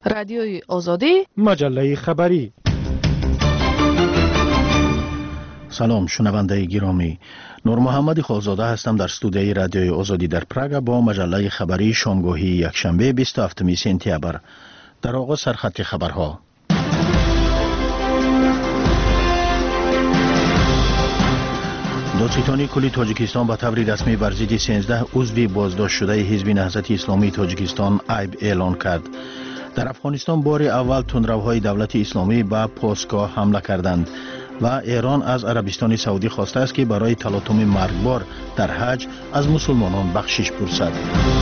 رادیوی آزادی، مجله خبری. سلام شنونده گرامی، نور محمد خالزاده هستم در استودیوی رادیوی آزادی در پراگ با مجله خبری شامگاهی یکشنبه 27 سپتامبر. در آغاز سرخط خبرها. دادستانی کلی تاجیکستان به طور رسمی بر ضد 13 عضو بازداشت شده حزب نهضت اسلامی تاجیکستان عیب اعلان کرد. در افغانستان بار اول تندروهای دولت اسلامی به پاسگاه حمله کردند و ایران از عربستان سعودی خواسته است که برای تلاطم مرگبار در حج از مسلمانان بخشش پرسد.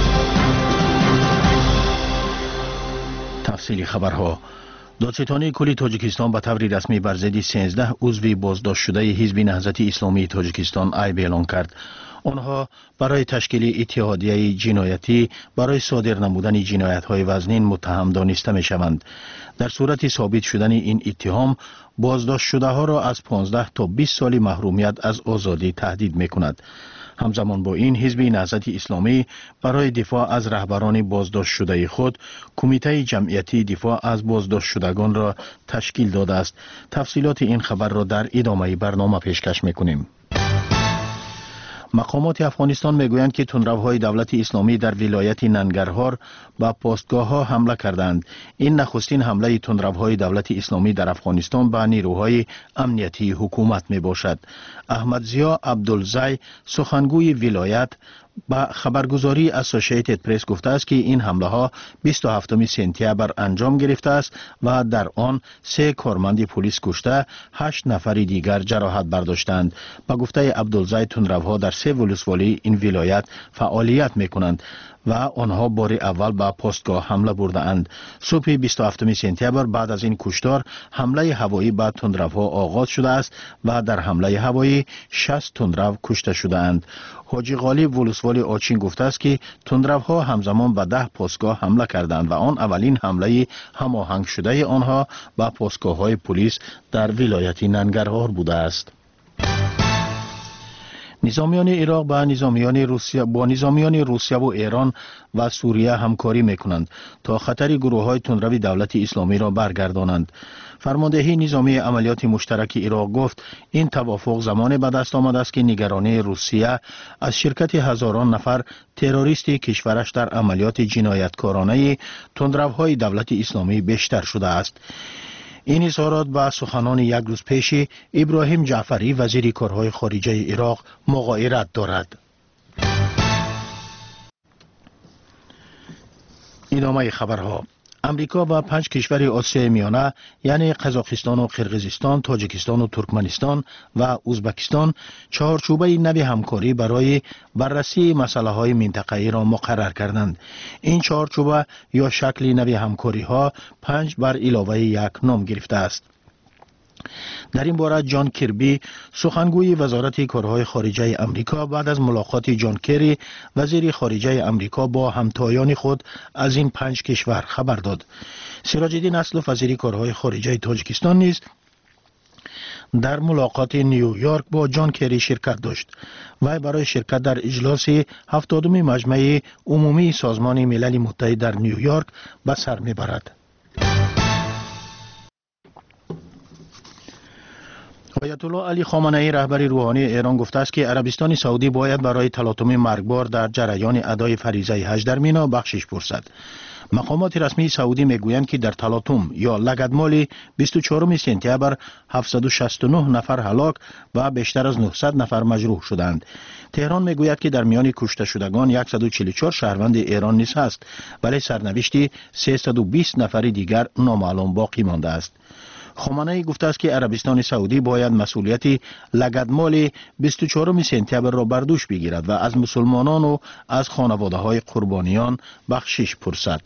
تفصیل خبرها. دادستانی کلی تاجیکستان به طور رسمی بر ضد 13 عضو بازداشت شده حزب نهضت اسلامی تاجیکستان عیب اعلان کرد. آنها برای تشکیل اتحادیه جنایتی برای صادر نمودن جنایت‌های وزنین متهم دانسته می‌شوند. در صورت ثابت شدن این اتهام، بازداشت شده ها را از 15 تا 20 سال محرومیت از آزادی تهدید می‌کند. همزمان با این حزب نهضت اسلامی برای دفاع از رهبران بازداشت شده خود کمیته جمعیتی دفاع از بازداشت شدگان را تشکیل داده است. تفصیلات این خبر را در ادامه برنامه پیشکش می‌کنیم. مقامات افغانستان میگویند که تندروهای دولت اسلامی در ولایت ننگرهار به پاستگاه‌ها حمله کردند. این نخستین حمله تندروهای دولت اسلامی در افغانستان به نیروهای امنیتی حکومت میباشد. احمد ضیا عبدالزی سخنگوی ولایت با خبرگزاری اسوسییتد پرس گفته است که این حمله ها 27 سپتامبر انجام گرفته است و در آن 3 کارمند پلیس کشته، 8 نفر دیگر جراحت برداشتند. با گفته عبدالزی تندروها در 3 ولسوالی این ولایت فعالیت میکنند و آنها بار اول به پاستگاه حمله برده اند. صبح 27 سپتامبر بعد از این کشتار حمله هوایی به تندروها آغاز شده است و در حمله هوایی 60 تندرو کشته شده اند. حاجی غالب ولسوالی آچین گفته است که تندروها همزمان به 10 پاستگاه حمله کردند و آن اولین حمله هماهنگ شده آنها به پاستگاه‌های پلیس در ولایت ننگرهار بوده است. نظامیان عراق با نظامیان روسیه و ایران و سوریه همکاری میکنند تا خطر گروه‌های تندرو دولت اسلامی را برگردانند. فرماندهی نظامی عملیات مشترک عراق گفت این توافق زمان به دست آمده است که نگرانی روسیه از شرکت هزاران نفر تروریست کشورش در عملیات جنایتکارانه تندروهای دولت اسلامی بیشتر شده است. این اظهارات با سخنان یک روز پیش ابراهیم جعفری وزیر کارهای خارجه عراق مغایرت دارد. ادامه خبرها. امریکا و 5 کشور آسیای میانه یعنی قزاقستان و قرقیزستان، تاجیکستان و ترکمنستان و ازبکستان چهارچوبه نوی همکاری برای بررسی مسائل های منطقه‌ای را مقرر کردند. این چهارچوبه یا شکل نوی همکاری ها 5 بر علاوه 1 نام گرفته است. در این باره جان کربی سخنگوی وزارت کارهای خارجه امریکا بعد از ملاقات جان کری وزیر خارجه امریکا با همتایان خود از این 5 کشور خبر داد. سراج الدین اسلوف وزیر کارهای خارجه تاجیکستان نیز در ملاقات نیویورک با جان کری شرکت داشت و برای شرکت در اجلاس 70 مجمع عمومی سازمان ملل متحد در نیویورک به سر میبرد. آیت الله علی خامنه ای رهبر روحانی ایران گفته است که عربستان سعودی باید برای تلاطم مرگبار در جریان ادای فریضه حج در مینا بخشش پرسد. مقامات رسمی سعودی میگویند که در تلاطم یا لگدمال 24 سپتامبر 769 نفر هلاک و بیشتر از 900 نفر مجروح شدند. تهران میگوید که در میان کشته شدگان 144 شهروند ایران نیز است، ولی سرنوشت 320 نفر دیگر نامعلوم باقی مانده است. خامنه ای گفته است که عربستان سعودی باید مسئولیت لگدمال 24 سپتامبر را بر دوش بگیرد و از مسلمانان و از خانواده های قربانیان بخشش پرسد.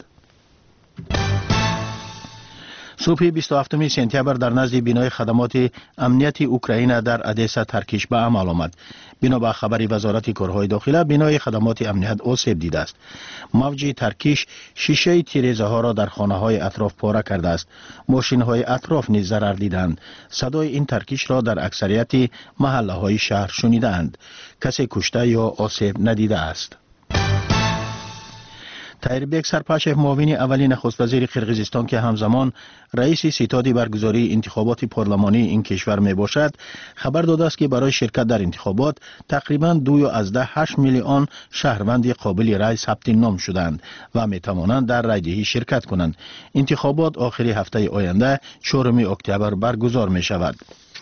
صبح 27 سپتامبر در نزد بنای خدمات امنیت اوکراین در ادسا ترکیش به عمل آمد. بنا به خبر وزارت کارهای داخله بنای خدمات امنیت آسیب دیده است. موج ترکیش شیشه تیره‌زده ها را در خانه های اطراف پاره کرده است. ماشین های اطراف نیز ضرر دیدند. صدای این ترکیش را در اکثریت محله های شهر شنیدند. کسی کشته یا آسیب ندیده است. تایربک سرپاشف معاون اولی نخست وزیر قرقیزستان که همزمان رئیس ستاد برگزاری انتخابات پارلمانی این کشور می باشد خبر داده است که برای شرکت در انتخابات تقریباً 2.8 میلیون شهروند قابل رای ثبت نام شدند و می توانند در رایدهی شرکت کنند. انتخابات آخر هفته آینده 4 اکتبر برگزار می شود.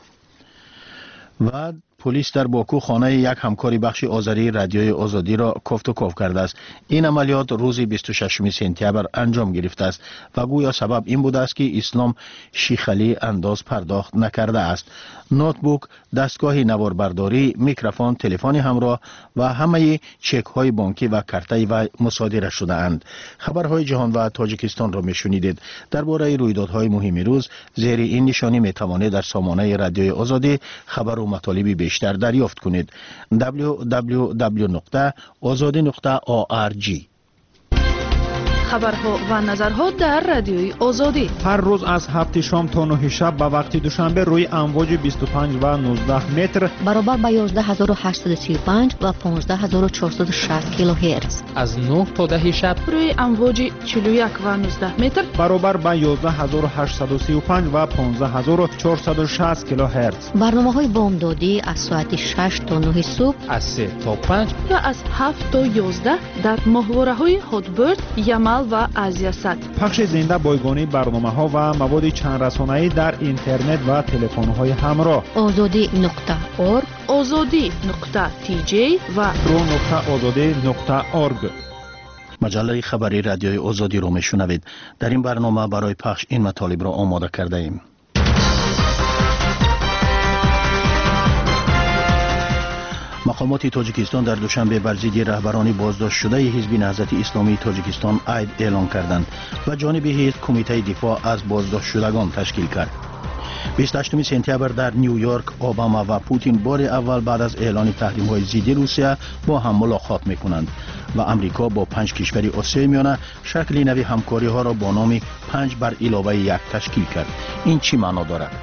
و پلیس در باکو خانه یک همکاری بخش آذری رادیوی آزادی را کفت و کاف کرده است. این عملیات روز 26 سپتامبر انجام گرفته است و گویا سبب این بوده است که اسلام شیخلی انداز پرداخت نکرده است. نوتبوک، دستگاه نواربرداری، میکروفون، تلفن همراه و همه چک های بانکی و کارتای و مصادره شده اند. خبرهای جهان و تاجیکستان را میشنیدید. درباره رویدادهای مهم روز زیر این نشانی میتوانید در سامانه رادیوی آزادی خبر و مطالب بیشتر دریافت کنید. www.azadi.org. خبرها و نظرها در رادیوی آزادی هر روز از 7 شام تا 9 شب به وقت دوشنبه روی امواج 25 و 19 متر برابر با 11835 و 15460 کیلوهرتز. از 9 تا 10 شب روی امواج 41 و 19 متر برابر با 11835 و 15460 کیلوهرتز. برنامه‌های بامدادی از ساعت 6 تا 9 صبح، از 3 تا 5 و از 7 تا 11 در ماهواره‌های هاتبرد، یمل و آزیاسات. پخش زنده بایگانی برنامه‌ها و مواد چند رسانه‌ای در اینترنت و تلفن‌های همراه. azadi.org، azadi.tj و pro.azadi.org. مجله خبری رادیوی آزادی را میشنوید. در این برنامه برای پخش این مطالب را آماده کرده ایم. مقامات تاجیکستان در دوشنبه بر ضد رهبران بازداشت شده حزب نهضت اسلامی تاجیکستان عید اعلان کردند و جانب حزب کمیته دفاع از بازداشت شدگان تشکیل کرد. 28 سپتامبر در نیویورک اوباما و پوتین بار اول بعد از اعلان تحریم‌های ضد روسیه با هم ملاقات می‌کنند و امریکا با 5 کشور آسیای میانه شکل نوی همکاری‌ها را با نام 5 بر علاوه 1 تشکیل کرد. این چی معنا دارد؟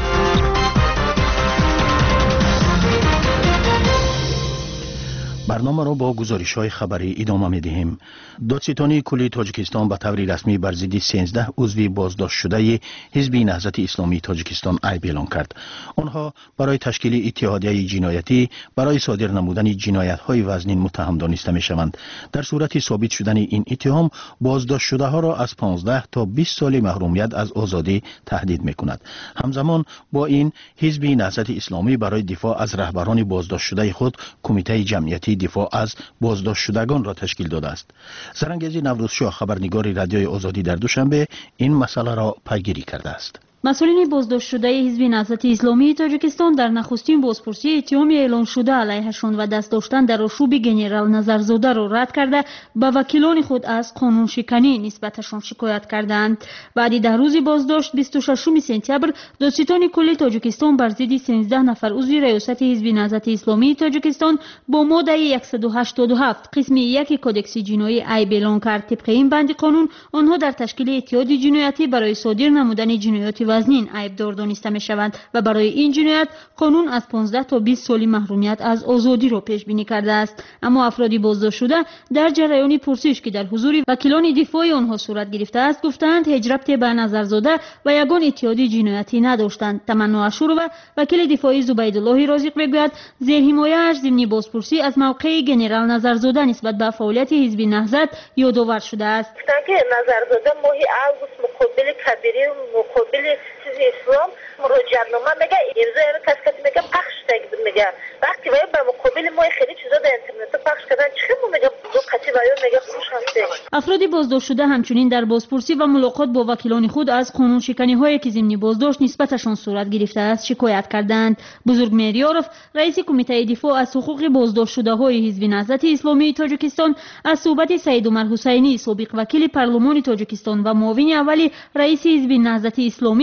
برنامه را با گزارش‌های خبری ادامه می‌دهیم. دادستانی کلی تاجیکستان به طور رسمی بر ضد 13 عضو بازداشت شده حزب نهضت اسلامی تاجیکستان عیب اعلان کرد. آنها برای تشکیل اتحادیه جنایتی برای صادر نمودن جنایت‌های وزنین متهم دانسته می‌شوند. در صورت ثابت شدن این اتهام بازداشت شده‌ها را از 15 تا 20 سال محرومیت از آزادی تهدید می‌کند. همزمان با این حزب نهضت اسلامی برای دفاع از رهبران بازداشت شده خود کمیته جمعیتی دفاع از بازداشت شدگان را تشکیل داده است. سرانگزی نوروزشاه خبرنگار رادیوی آزادی در دوشنبه این مسئله را پیگیری کرده است. مسئولین بازداشت شده حزب نهضت اسلامی تاجیکستان در نخستین بازپرسی اتهام اعلان شده علیهشان و دست داشتن در آشوب گنرال نظرزاده را رد کرده به وکیلان خود از قانون شکنی نسبتشان شکایت کردند. بعد در روز بازداشت 26 سپتامبر دادستان کل تاجیکستان بر ضد 13 نفر عضو ریاست حزب نهضت اسلامی تاجیکستان با ماده 187 قسم 1 کدکس جنایی عیب اعلان کرد. طبق این بند قانون آنها در تشکیل اتحاد جنایتی برای صادر نمودن جنایات وزنین عیبدار دانسته می شوند و برای این جنایت قانون از 15 تا 20 سال محرومیت از آزادی را پیش بینی کرده است. اما افرادی بازداشت شده در جریان پرسش که در حضور وکیلان دفاعی آنها صورت گرفته است گفتند هیچ ربطی به نظرزاده و یگان اتحادی جنایتی نداشتند. تمنا اشورова وکیل دفاعی زبیدالله رازق میگوید زیر حمایه‌اش ضمن بازپرسی از موقع گنرال نظرزاده نسبت به فعالیت حزب نهضت یادآور شده است. نظرزاده ماه اوگوست مقابل کبیری مقابل اسلام مراجعه‌نامه میگه امضا اینو کسی میگه پخش تگید میگه وقتی باید به مقابل ما خیلی چیزا در اینترنت پخش کردن چی میگه دو قطعی باید میگه خوش هسته. افرادی بازداشت شده همچنین در بازپرسی و ملاقات با وکیلان خود از قانون شکنی هایی که ضمن بازداشت نسبتشان صورت گرفته است شکایت کردند. بزرگ میریارف رئیس کمیته دفاع از حقوق بازداشت شده های حزب نهضت اسلامی تاجیکستان از صحبت سید عمر حسینی سابق وکیل پارلمان تاجیکستان و معاون اولی رئیس حزب نهضت اسلامی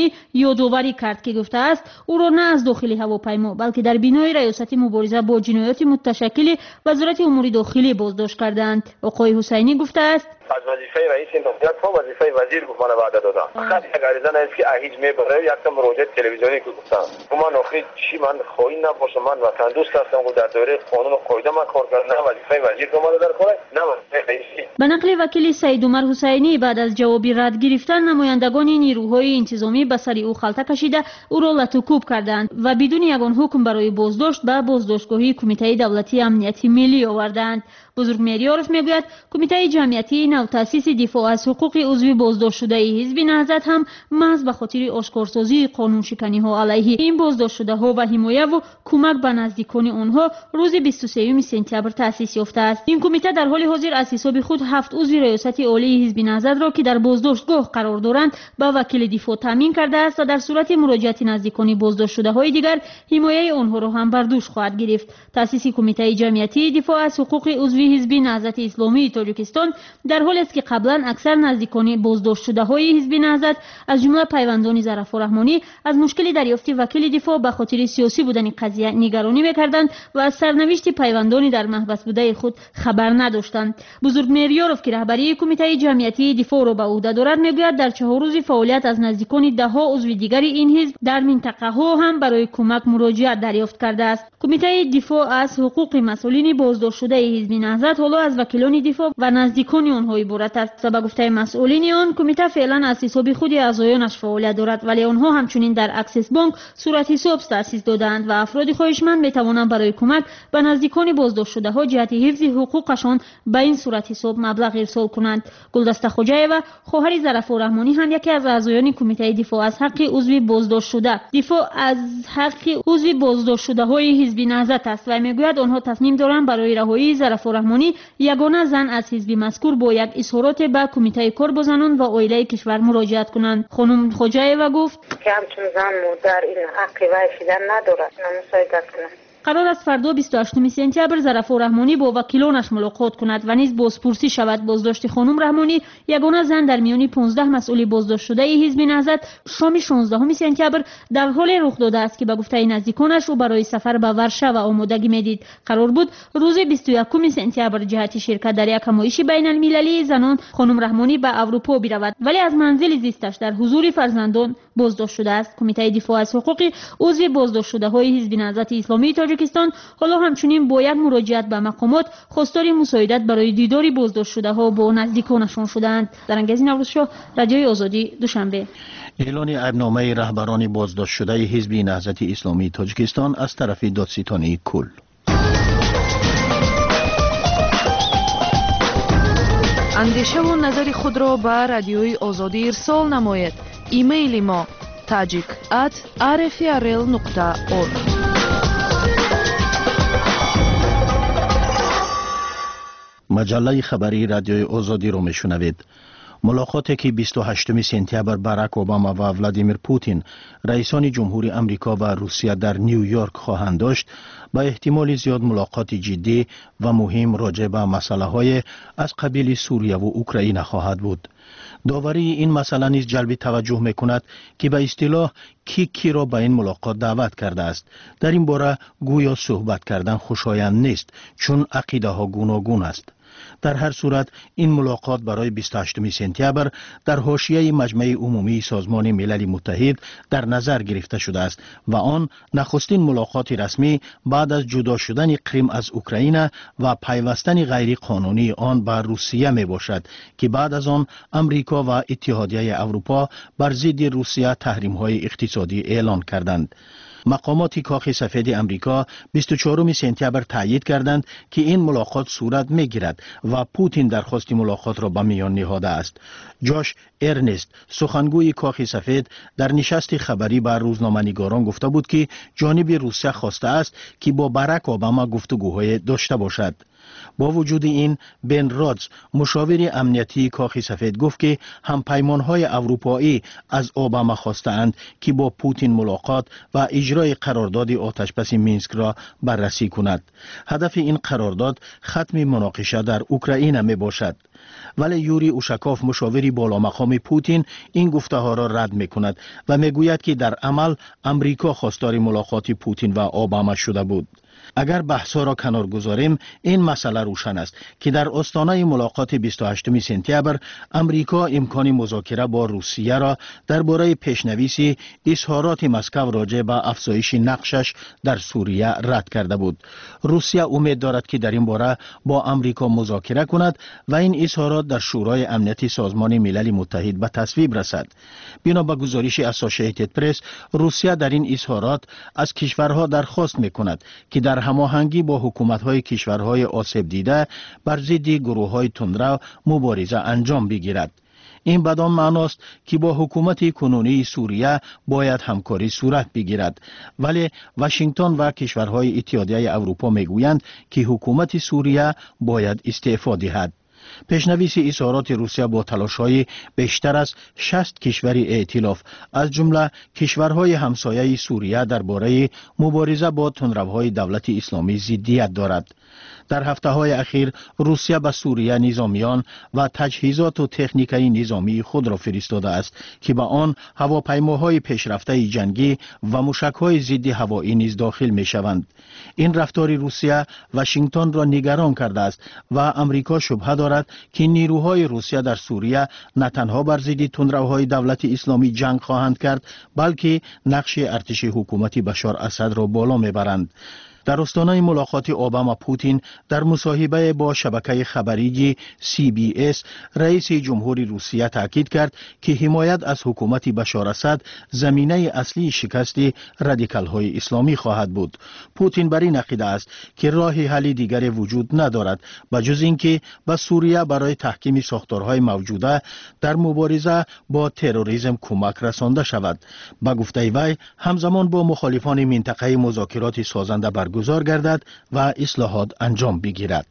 فرامونی یادآوری کرد که گفته است او را نه از داخل هواپیما بلکه در بینای ریاست مبارزه با جنایات متشکل وزارت امور داخلی بازداشت کردند. آقای حسینی گفته است از وظیفه رئیس انتخابات تا وظیفه وزیر گفت من وعده دادم. فقط یک عریضه است که هیچ میبره یک تا مراجعه تلویزیونی که گفتم من آخری چی من خواهی نباشم من وطن دوست هستم و در دوره قانون و قاعده من کار کردم نه وظیفه وزیر که اومده در کار نه وظیفه رئیسی. به نقل وکیل سید عمر حسینی بعد از جواب رد گرفتن نمایندگان نیروهای انتظامی به سر او خلطه کشیده او را لطوکوب کردند و بدون یگان حکم برای بازداشت به بازداشتگاه کمیته دولتی امنیتی ملی آوردند. بزرگ میریارف میگوید کمیته جمعیتی نو تأسیس دفاع از حقوق عضو بازداشت شده حزب نهضت هم محض به خاطر آشکارسازی قانون شکنی ها علیه این بازداشت شده ها و حمایت و کمک به نزدیکان آنها روز 23 سپتامبر تأسیس یافته است. این کمیته در حال حاضر از حساب خود 7 عضو ریاست عالی حزب نهضت را که در بازداشتگاه قرار دارند به وکیل دفاع تامین کرده است و در صورت مراجعت نزدیکان بازداشت شده های دیگر حمایت آنها را هم بر دوش خواهد گرفت. تأسیس کمیته جمعیتی دفاع از حقوق عضو حزب نهضت اسلامی تاجیکستان در حالی است که قبلا اکثر نزدیکان بازداشت شده های حزب نهضت از جمله پیوندان ظرفا رحمانی از مشکل دریافت وکیل دفاع به خاطر سیاسی بودن قضیه نگرانی می‌کردند و از سرنوشت پیوندان در محبس بوده خود خبر نداشتند. بزرگ میریارف که رهبری کمیته جمعیتی دفاع را به عهده دارد میگوید در 4 روز فعالیت از نزدیکان ده‌ها عضو دیگر این حزب در منطقه ها هم برای کمک مراجعت دریافت کرده است. کمیته دفاع از حقوق مسئولین بازداشت شده حزب نهضت حالا از وکیلان دفاع و نزدیکان آنها عبارت است. به گفته مسئولین آن کمیته فعلا از حساب خود اعضایانش فعالیت دارد ولی آنها همچنین در اکسس بانک صورت حساب تأسیس دادند و افراد خواهشمند میتوانند برای کمک به نزدیکان بازداشت شده ها جهت حفظ حقوقشان به این صورت حساب مبلغ ارسال کنند. گلدسته خوجایeva خواهر ظرفا رحمانی هم یکی از اعضایان کمیته دفاع از حق عضو بازداشت شده های حزب نهضت است و میگوید آنها تصمیم دارند برای رهایی ظرفا رحمانی یگانه زن از حزب مذکور با یک اظهارات به کمیته کار با زنان و عائله کشور مراجعت کنند. خانم خوجایeva گفت که همچون زن در این حق وای شدن ندارد نمسایدت کنند. قرار است فردا 28 سپتامبر ظرفا رحمانی با وکیلانش ملاقات کند و نیز بازپرسی شود. بازداشت خانم رحمانی یگانه زن در میان 15 مسئول بازداشت شده حزب نهضت شام 16 سپتامبر در حال رخ داده است که به گفته نزدیکانش او برای سفر به ورشو آمادگی میدید. قرار بود روز 21 سپتامبر جهت شرکت در یک همایش بین المللی زنان خانم رحمانی به اروپا برود ولی از منزل زیستش در حضور فرزندان بازداشت شده است. کمیته دفاع از حقوق عضو بازداشت شده های حزب نهضت اسلامی تاجیکستان حالا همچنین با یک مراجعت به مقامات خواستار مساعدت برای دیدار بازداشت شده ها با نزدیکانشان شدند. در انگیز نوروزشاه رادیوی آزادی دوشنبه. اعلان عیبنامه رهبران بازداشت شده حزب نهضت اسلامی تاجیکستان از طرف دادستانی کل. اندیشه و نظر خود را به رادیوی آزادی ارسال نماید. ایمیل ما tajik@rfrl.org. مجله خبری رادیوی آزادی رو میشنوید. ملاقاتی که 28 سپتامبر باراک اوباما و ولادیمیر پوتین رئیسان جمهوری آمریکا و روسیه در نیویورک خواهند داشت با احتمال زیاد ملاقات جدی و مهم راجع به مسائل از قبیل سوریه و اوکراین خواهد بود. داوری این مسئله نیز جلب توجه میکند که به اصطلاح کی را به این ملاقات دعوت کرده است. در این باره گویا صحبت کردن خوشایند نیست چون عقیده ها گوناگون است. در هر صورت این ملاقات برای 28 سپتامبر در حاشیه مجمع عمومی سازمان ملل متحد در نظر گرفته شده است و آن نخستین ملاقات رسمی بعد از جدا شدن کریم از اوکراین و پیوستن غیر قانونی آن به روسیه می باشد که بعد از آن امریکا و اتحادیه اروپا بر ضد روسیه تحریم‌های اقتصادی اعلان کردند. مقامات کاخ سفید امریکا 24 سپتامبر تایید کردند که این ملاقات صورت می‌گیرد و پوتین درخواست ملاقات را به میان نهاده است. جاش ارنست سخنگوی کاخ سفید در نشست خبری با روزنامه‌نگاران گفته بود که جانب روسیه خواسته است که با باراک اوباما گفتگوهای داشته باشد. با وجود این بن رادز مشاور امنیتی کاخ سفید گفت که همپیمانهای اروپایی از اوباما خواستند که با پوتین ملاقات و اجرای قرارداد آتشبس مینسک را بررسی کند. هدف این قرارداد ختم مناقشه در اوکراین می باشد. ولی یوری اوشاکوف مشاوری بالا مقام پوتین این گفته ها را رد می کند و می گوید که در عمل امریکا خواستار ملاقات پوتین و اوباما شده بود. اگر بحث‌ها را کنار گذاریم این مسئله روشن است که در آستانه ملاقات 28 سپتامبر امریکا امکان مذاکره با روسیه را درباره پیشنویس اظهارات مسکو راجع به افزایش نقشش در سوریه رد کرده بود. روسیه امید دارد که در این باره با امریکا مذاکره کند و این اظهارات در شورای امنیتی سازمان ملل متحد به تصویب رسد. بنا به گزارش اسوسییتد پرس، روسیه در این اظهارات از کشورها درخواست می‌کند که در هماهنگی با حکومت‌های کشورهای آسیب دیده بر ضد گروه‌های تندرو مبارزه انجام بگیرد. این بدان معناست که با حکومت کنونی سوریه باید همکاری صورت بگیرد، ولی واشنگتن و کشورهای اتحادیه اروپا میگویند که حکومت سوریه باید استعفا دهد. پیشنویس اظهارات روسیه با تلاش‌های بیشتر از 60 کشور ائتلاف از جمله کشورهای همسایه سوریه درباره مبارزه با تندروهای دولت اسلامی ضدیت دارد. در هفته‌های اخیر روسیه به سوریه نظامیان و تجهیزات و تکنیکای نظامی خود را فرستاده است که به آن هواپیماهای پیشرفته جنگی و موشک‌های ضد هوایی نیز داخل می‌شوند. این رفتار روسیه واشنگتن را نگران کرده است و امریکا شبهه دارد که نیروهای روسیه در سوریه نه تنها بر ضد تندروهای دولت اسلامی جنگ خواهند کرد، بلکه نقش ارتش حکومت بشار اسد را بالا میبرند. در آستانه ملاقات اوباما پوتین در مصاحبه با شبکه خبری CBS، رئیس جمهور روسیه تاکید کرد که حمایت از حکومت بشار اسد زمینه اصلی شکست رادیکال های اسلامی خواهد بود. پوتین بر این عقیده است که راه حل دیگری وجود ندارد به جز اینکه به سوریه برای تحکیم ساختارهای موجوده در مبارزه با تروریسم کمک رسانده شود. به گفته وی همزمان با مخالفان منطقه مذاکرات سازنده برگزار گردد و اصلاحات انجام بگیرد.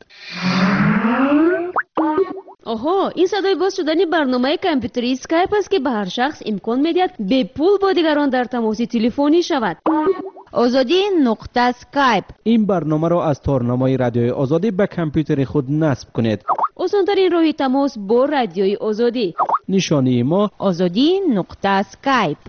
آها، این صدای باز شدن برنامه کامپیوتری اسکایپ است که به هر شخص امکان می‌دهد به پول با دیگران در تماس تلفنی شود. آزادی نقطه اسکایپ. این برنامه را از تارنمای رادیوی آزادی به کامپیوتر خود نصب کنید. آسان‌ترین راه تماس با رادیوی آزادی. نشانی ما آزادی نقطه اسکایپ.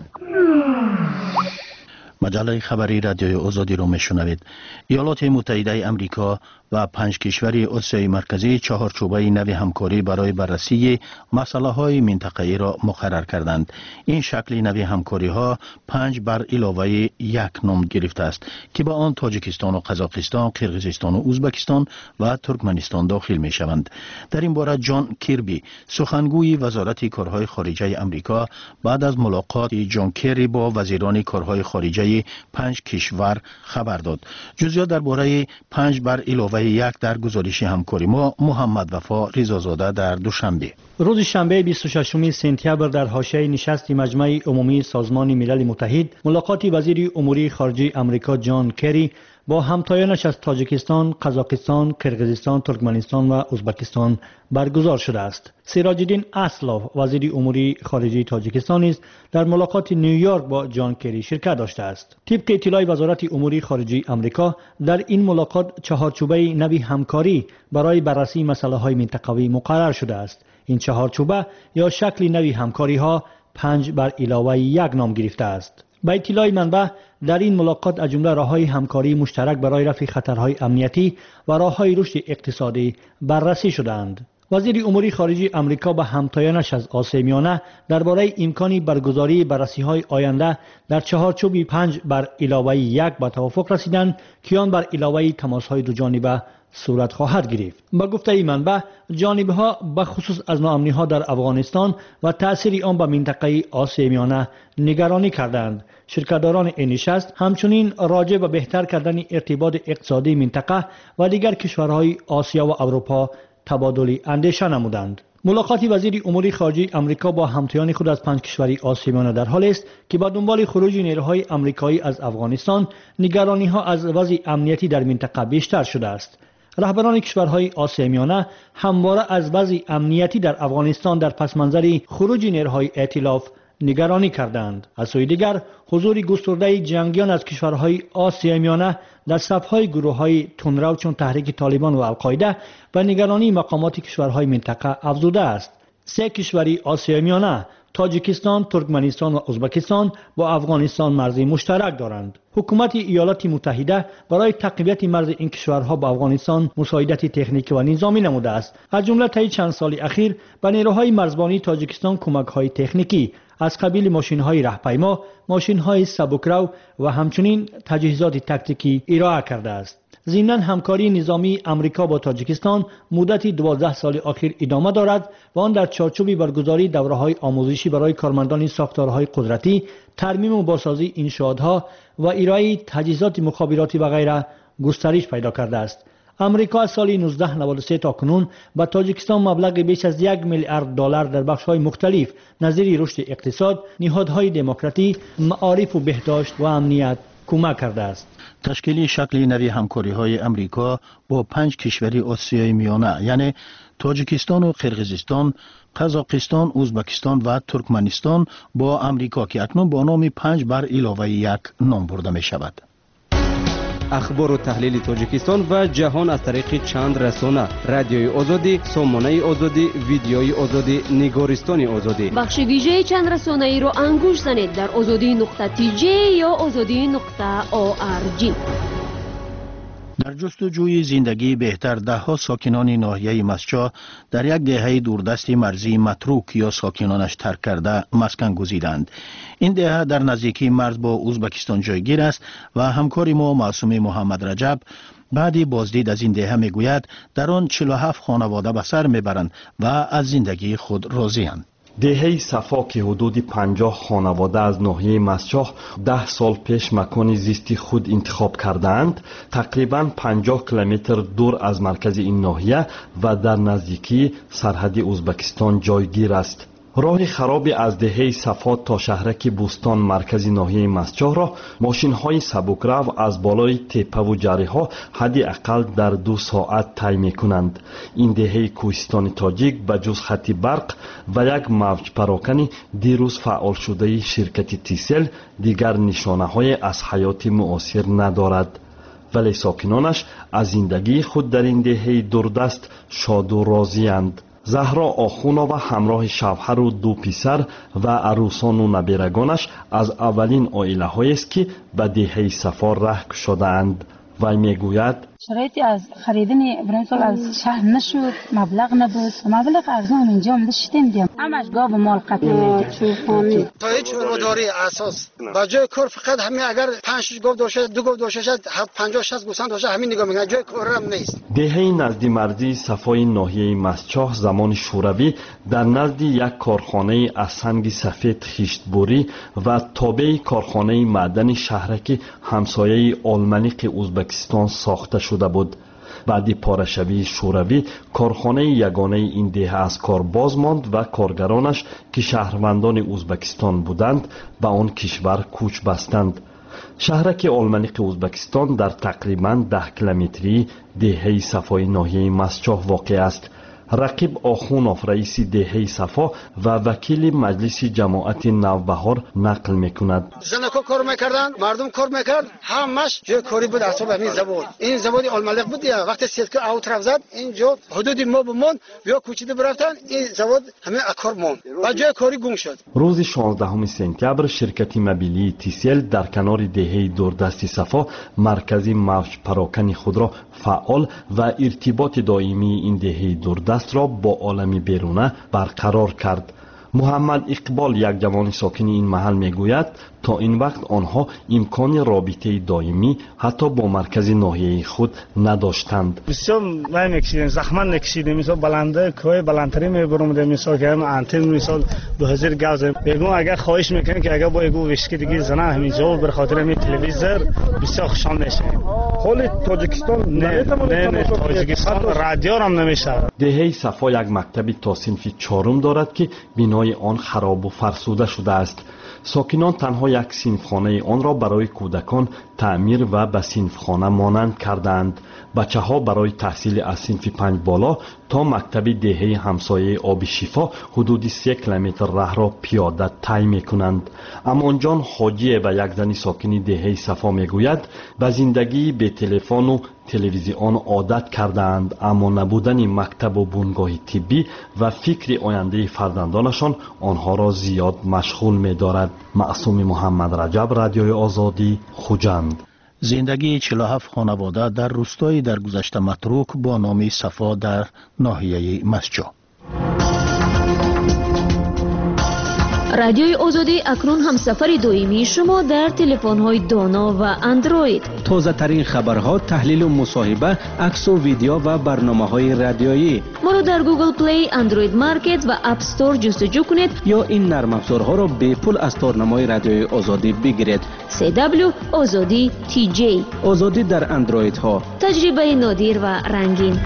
مجله خبری رادیوی آزادی را میشنوید. ایالات متحده امریکا و 5 کشور آسیای مرکزی چهارچوبه نوی همکاری برای بررسی مسئله های منطقه‌ای را مقرر کردند. این شکل نوی همکاری ها 5 بر علاوه 1 نام گرفته است که با آن تاجیکستان و قزاقستان، قرقیزستان و ازبکستان و ترکمنستان داخل می شوند. در این باره جان کیربی، سخنگوی وزارت کارهای خارجه امریکا، بعد از ملاقات جان کری با وزیران کارهای خارجه 5 کشور خبر داد. جزئیات درباره 5 بر علاوه 1 در گزارش همکاری ما محمد وفا رضازاده در دوشنبه. روز شنبه 26 سپتامبر در حاشیه نشست مجمع عمومی سازمان ملل متحد ملاقات وزیر امور خارجه امریکا جان کری با همتایانش از تاجیکستان، قزاقستان، قرقیزستان، ترکمنستان و ازبکستان برگزار شده است. سراج الدین اسلاف وزیر امور خارجه تاجیکستان نیز در ملاقات نیویورک با جان کری شرکت داشته است. طبق اطلاع وزارت امور خارجه امریکا، در این ملاقات چهارچوبه نوی همکاری برای بررسی مسائل منطقوی مقرر شده است. این چهارچوبه یا شکل نوی همکاری ها 5 بر علاوه 1 نام گرفته است. با اطلاع منبع، در این ملاقات از جمله راه‌های همکاری مشترک برای رفع خطرهای امنیتی و راه‌های رشد اقتصادی بررسی شدند. وزیر امور خارجه امریکا با همتایانش از آسیا میانه درباره امکان برگزاری بررسی‌های آینده در چهارچوب 5 بر علاوه 1 به توافق رسیدند که آن بر علاوه تماس‌های دو جانبه صورت خواهد گرفت. با گفته منبع، جانبه‌ها به خصوص از ناامنی‌ها در افغانستان و تأثیر آن به منطقه آسیا میانه نگرانی کردند. شرکت‌داران این نشست همچنین راجع به بهتر کردن ارتباط اقتصادی منطقه و دیگر کشورهای آسیا و اروپا تبادل اندیشه نمودند. ملاقات وزیر امور خارجه امریکا با همتایان خود از 5 کشور آسیا میانه در حال است که با دنبال خروج نیروهای آمریکایی از افغانستان، نگرانی‌ها از وضع امنیتی در منطقه بیشتر شده است. رهبران کشورهای آسیای میانه همواره از وضع امنیتی در افغانستان در پسمانظر خروج نیروهای ائتلاف نگرانی کردند. از سوی دیگر حضور گسترده جنگیان از کشورهای آسیای میانه در صفهای گروه‌های تندرو چون تحریک طالبان و القاعده و نگرانی مقامات کشورهای منطقه افزوده است. سه کشوری آسیای میانه تاجیکستان، ترکمنستان و ازبکستان با افغانستان مرزی مشترک دارند. حکومت ایالات متحده برای تقویت مرز این کشورها با افغانستان مساعدت تکنیکی و نظامی نموده است. از جمله طی چند سال اخیر به نیروهای مرزبانی تاجیکستان کمک‌های تکنیکی از قبیل ماشین‌های رهپیما، ماشین‌های سبکرو و همچنین تجهیزات تاکتیکی ارائه کرده است. ضمناً همکاری نظامی امریکا با تاجیکستان مدتی 12 سال اخیر ادامه دارد و آن در چارچوب برگزاری دوره‌های آموزشی برای کارمندان ساختارهای قدرتی، ترمیم و بازسازی انشاءاتها و ارائه تجهیزات مخابراتی و غیره گسترش پیدا کرده است. امریکا از سال 1993 تا کنون به تاجیکستان مبلغ بیش از 1 میلیارد دلار در بخش‌های مختلف نظیر رشد اقتصاد، نهادهای دموکراتی، معارف و بهداشت و امنیت کمک کرده است. تشکیل شکل نوی همکاری‌های امریکا با 5 کشور آسیای میانه یعنی تاجیکستان و قرقیزستان، قزاقستان، ازبکستان و ترکمنستان با امریکا که اکنون با نام 5 بر علاوه 1 نام برده می شود. اخبار و تحلیل تاجیکستان و جهان از طریق چند رسانه: رادیوی آزادی، سامانه آزادی، ویدیوی آزادی، نگارستان آزادی. بخش ویژه چند رسانه ای رو انگوش زنید در azadi.tj یا azadi.org. در جستجوی زندگی بهتر دهها ساکنان ناحیه مسچا در یک دهه دوردست مرزی متروک یا ساکنانش ترک کرده مسکن گزیدند. این دهه در نزدیکی مرز با ازبکستان جایگیر است و همکار ما معصوم محمد رجب بعد بازدید از این دهه میگوید در آن 47 خانواده به سر میبرند و از زندگی خود راضی‌اند. دهه صفا که حدود 50 خانواده از ناحیه مسچاه 10 سال پیش مکان زیستی خود انتخاب کردند، تقریباً 50 کیلومتر دور از مرکز این ناحیه و در نزدیکی سرحد ازبکستان جایگیر است. راه خرابی از دهه صفا تا شهرک بوستان مرکزی ناحیه مسچاه را ماشین‌های سبکرو از بالای تپه و جری‌ها حداقل در 2 ساعت طی می‌کنند. این دهه کوهستان تاجیک به جز خط برق و یک موج پراکنی دیروز فعال شده شرکت تیسل دیگر نشانه‌های از حیات معاصر ندارد. ولی ساکنانش از زندگی خود در این دهه دوردست شاد و راضی‌اند. زهرا آخونова همراه شوهر و 2 پسر و عروسان و نبیرگانش از اولین عائله‌هایی است که به دهه صفا رهک شده‌اند. وی میگوید شرایطی از خریدن برنسال از شهر نشد، مبلغ نبود، مبلغ ارزان اینجا هم داشتیم دیم همش گاو مال قطع میگه تا هیچ چرمداری اساس با جای کار فقط همین اگر 5 گاو داشته 2 گاو داشته 50 60 گوسفند داشته همین نگاه میکنه، جای کار هم نیست. دهه نزد مرزی صفای ناحیه مسچاه زمان شوروی در نزد یک کارخانه از سنگ سفید خشتبوری و تابع کارخانه معدن شهرک همسایه آلمانیق ازبکستان ساخته شده بود. بعد پاره‌شوی شوروی کارخانه یگانه این دهه از کار باز ماند و کارگرانش که شهروندان ازبکستان بودند به آن کشور کوچ بستند. شهرک آلمانیق ازبکستان در تقریباً 10 کیلومتری دهه صفای ناحیه مسچاه واقع است. رقیب آخونوف رئیس دهه صفا و وکیل مجلس جماعت نوبهار نقل میکند. زنکا کار میکردن، مردم کار میکرد، همش جای کاری بود حساب همین زبان. این زبان آلمانیق بود دیگه. وقتی سیتکا اوت رفت زد اینجا حدود ما بمون بیا کوچیده برفتن این زبان همین اکار مون و جای کاری گم شد. روز 16 سپتامبر شرکت موبیلی تیسل در کنار دهه دوردست صفا مرکزی موج پراکنی خود را فعال و ارتباط دائمی این دهه دوردست را با عالم بیرونه برقرار کرد. محمد اقبال یک جوان ساکن این محل میگوید تا این وقت آنها امکان رابطه دائمی حتی با مرکز ناحیه خود نداشتند. بسیار وای میکشیدیم، زحمت نکشیدیم، مثلا بلنده کوه بلندتری میبرم مثلا که هم انتن مثلا 2000 گاز بگم اگر خواهش میکنن که اگر با یگو وشکی دیگه زنه همینجا به خاطر می تلویزیون بسیار خوشحال میشه. حال تاجیکستان نه تاجیکستان رادیو هم نمیشه. دهه صفا یک مکتب تا صنف 4 دارد که بنای آن خراب و فرسوده شده است. ساکنان تنها یک صنفخانه آن را برای کودکان تعمیر و به صنفخانه مانند کردند. بچه ها برای تحصیل از صنف 5 بالا تا مکتب دهه همسایه آب شفا حدود 3 کیلومتر راه را پیاده طی می‌کنند. امانجان حاجی و یک زن ساکن دهه صفا میگوید به زندگی به تلفن و تلویزیون عادت کردند، اما نبودن مکتب و بنگاه طبی و فکر آینده فرزندانشان آنها را زیاد مشغول می‌دارد. معصوم محمد رجب، رادیوی آزادی، خوجند. زندگی 47 خانواده در روستایی در گذشته متروک با نام صفا در ناحیه مسجد. رادیوی آزادی اکنون همسفر دائمی شما در تلفن‌های دانا و اندروید. تازه ترین خبرها، تحلیل و مصاحبه، عکس و ویدیو و برنامه‌های رادیویی. ما را در گوگل پلی، اندروید مارکت و اپ استور جستجو کنید یا این نرم افزارها را به پول از تارنمای رادیوی آزادی بگیرید. CW آزادی TJ. آزادی در اندروید ها. تجربه نادر و رنگین.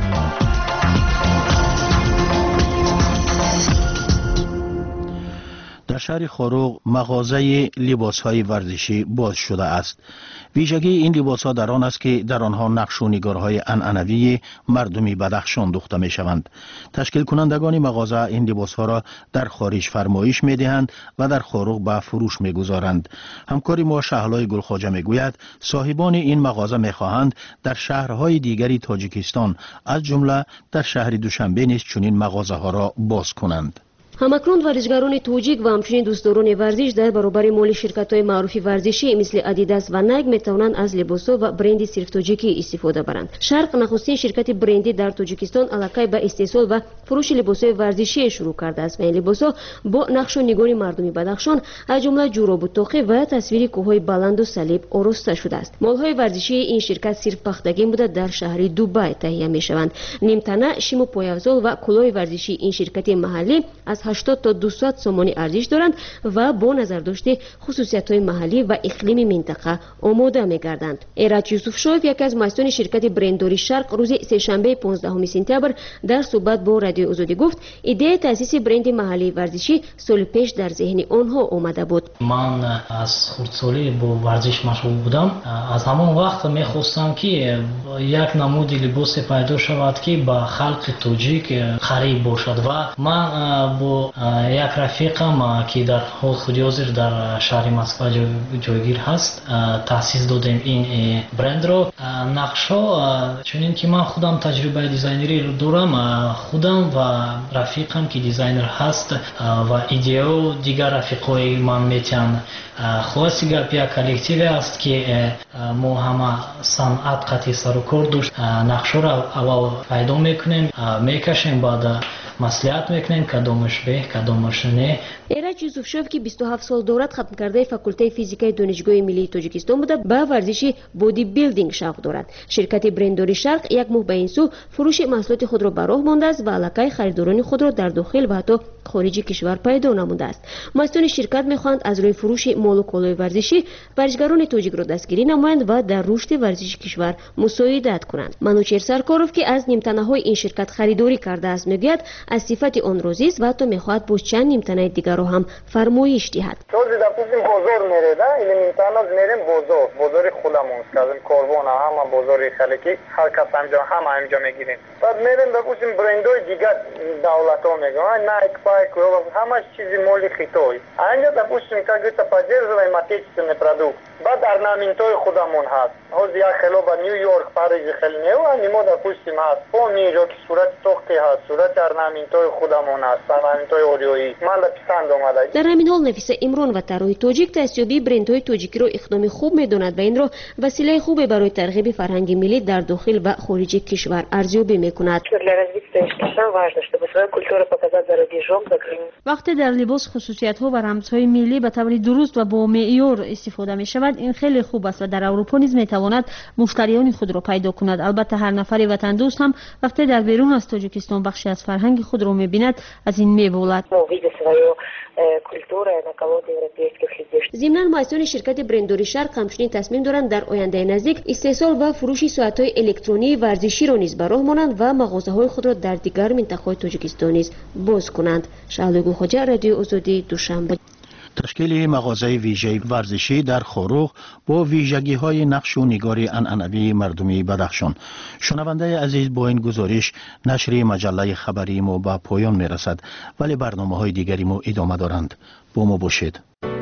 در شهر خاروق مغازه لباس‌های ورزشی باز شده است. ویژگی این لباس‌ها در آن است که در آنها نقش و نگارهای عنعنوی مردمی بدخشان دوخته می‌شوند. تشکیل کنندگان مغازه این لباس‌ها را در خارج فرمایش می‌دهند و در خاروق به فروش می‌گذارند. همکار ما شهلای گلخواجه می‌گوید صاحبان این مغازه می‌خواهند در شهرهای دیگری تاجیکستان از جمله در شهر دوشنبه نیز چنین مغازه‌ها را باز کنند. همکنون ورزشکاران توجیک و همچنین دوستداران ورزش در برابر مال شرکت‌های معروف ورزشی مثل ادیداس و نایک می‌توانند از لباس‌ها و برند صرف تاجیکی استفاده برند. شرق نخستین شرکت برندی در تاجیکستان علاقه به استحصال و فروش لباس‌های ورزشی شروع کرده است و این لباس‌ها با نقش و نگار مردمی بدخشان از جمله جوراب و توقی و تصویر کوه‌های بلند و صلیب آراسته شده است. مال‌های ورزشی این شرکت صرف پختگی بوده در شهر دبی تهیه می‌شوند. نیمتنه، شیم و پایافزال و کلاه ورزشی این شرکت محلی از 80 تا 200 سومانی ارزش دارند و با نظر داشته خصوصیت‌های محلی و اقلیم منطقه آماده می‌گردند. ایرج یوسفشویف، یکی از مؤسسان شرکت برندداری شرق، روز سه‌شنبه 15 سپتامبر در صحبت با رادیو آزادی گفت ایده تأسیس برند محلی ورزشی سال پیش در ذهن آنها آمده بود. من از خردسالی با ورزش مشغول بودم. از همان وقت می‌خواستم که یک نمود لباس پیدا شود که به خلق تاجیک قریب باشد و من با یک رفیقم که در حال خودی حاضر در شهر مسکو جایگیر هست تأسیس دادیم این برند رو. نقشا چون که من خودم تجربه دیزاینری رو دارم، خودم و رفیقم که دیزاینر هست و ایدئو دیگر رفیقای من میتونن خلاصی گپ یک کلکتیو است که ما همه صنعت قطعی سر و کار داشت. نقشا رو اول پیدا میکنیم، میکشیم، بعد مصلحت میکنیم کدامش به کدامش نه. ایرج یوسفشویف که 27 سال دورت ختم کرده فاکولته فیزیکای دانشگاه ملی تاجیکستان بوده به ورزش بودی بیلدینگ شوق دارد. شرکت برندداری شرق یک ماه به این سو فروش محصولات خود را به راه مانده است و علاقه خریداران خود را در داخل و حتی خارج کشور پیدا نموده است. مؤسسان شرکت میخواهند از روی فروش مال و کالای ورزشی ورزشکاران تاجیک را دستگیری نمایند و در رشد ورزش کشور مساعدت کنند. منوچهر سرکاروف که از نیمتنه‌های این شرکت خریداری کرده است میگوید از صفت آن راضی است و حتی میخواهد با چند نیمتنه دیگر را هم فرمایش دهد. روزی دفتیم بازار میره، این نیمتنه میریم بازار خودمون کردیم کاروان همه بازار خلکی هر کس همه اینجا میگیریم. بعد میریم دفتیم برندهای دیگر دولت ها میگن نایک پایک همه چیزی مالی خیتوی. اینجا دفتیم که گفت поддерживаем отечественный продукт. بعد орнаментهای خودمون هست. حاضر یا خیلی با نیویورک، پاریس خیلی نیو، نیمو دفتیم هست. پونیجو که صورت توقی هست، صورت орнаментهای خودمون هست، орнаментهای اوریویی. مال پسند اومده. در همین حال نفیسه امران و طراح تاجیک دستیابی برندهای تاجیکی را اقدام خوب می‌داند و این را وسیله خوبی برای ترغیب فرهنگ ملی در داخل و خارج کشور ارزیابی می‌کند. وقتی در لباس خصوصیت‌ها و رمزهای ملی به طور درست و با معیار استفاده می‌شود این خیلی خوب است و در اروپا نیز می‌تواند مشتریان خود را پیدا کند. البته هر نفر وطن دوست هم وقتی در بیرون از تاجیکستان بخشی از فرهنگ خود را می‌بیند از این می‌بولد. ضمناً مؤسسان شرکت برندداری شرق همچنین تصمیم دارند در آینده نزدیک استحصال و فروش ساعت‌های الکترونی ورزشی را نیز به راه مانند و مغازه‌های خود را در دیگر مناطق تاجیکستان نیز باز کنند. شهلای گلخواجه، رادیو آزادی، دوشنبه. تشکیل مغازه ویژه ورزشی در خروغ با ویژگی های نقش و نگار عنعنوی مردمی بدخشان. شنونده عزیز، با این گزارش نشر مجله خبری ما به پایان می رسد، ولی برنامه های دیگری ما ادامه دارند. با ما باشید.